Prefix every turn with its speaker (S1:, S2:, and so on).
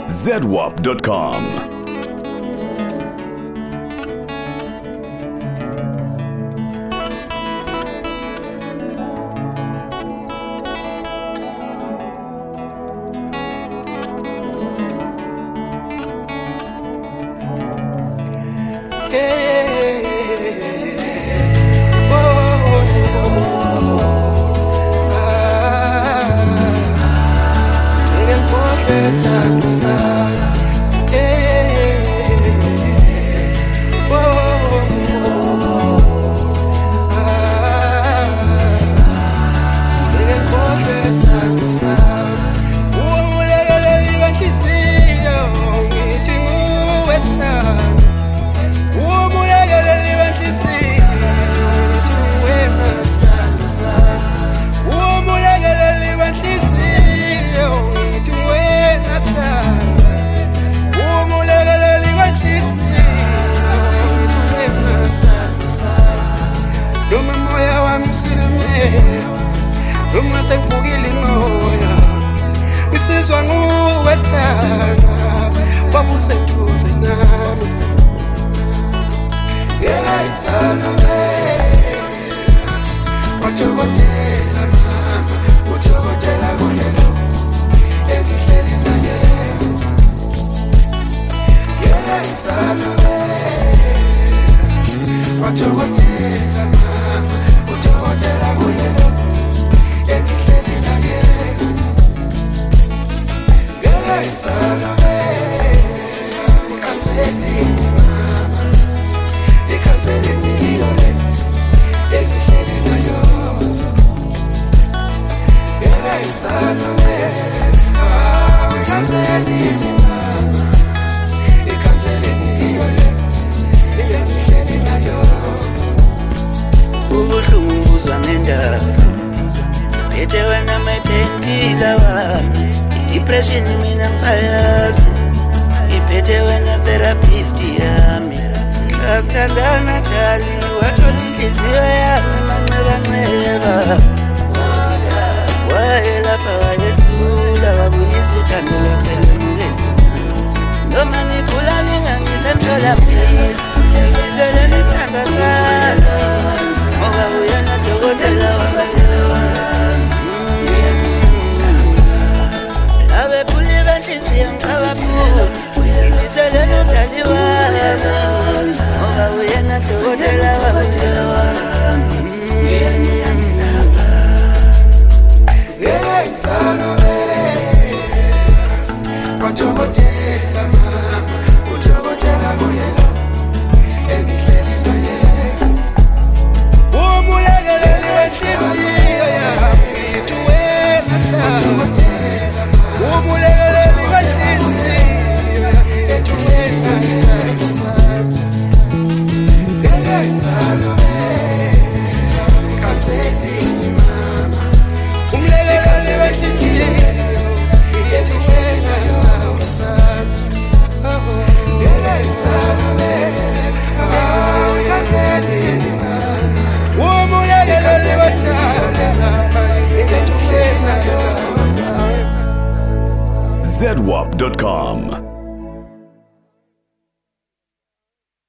S1: ZWAP.com.
S2: Noma sekubukile moya isizwa nguwestana wabuseduze nami yayisana wajokotela mama ujokotela kuyelo engihleli naye yayisana wajokotela mama ujokotela kuyelo
S3: Depression mina ngisayazi iphethe wena therapist yami kasithandana dali wathola inhliziyo yami manqeba wayelapha wayesula wabuyisa uthando lwaselemukezi noma ngigula ngingangisemtholampilo ngizelele isithandwa sami ngoba uyena dokotela wabatela wami
S1: ZWAP.com.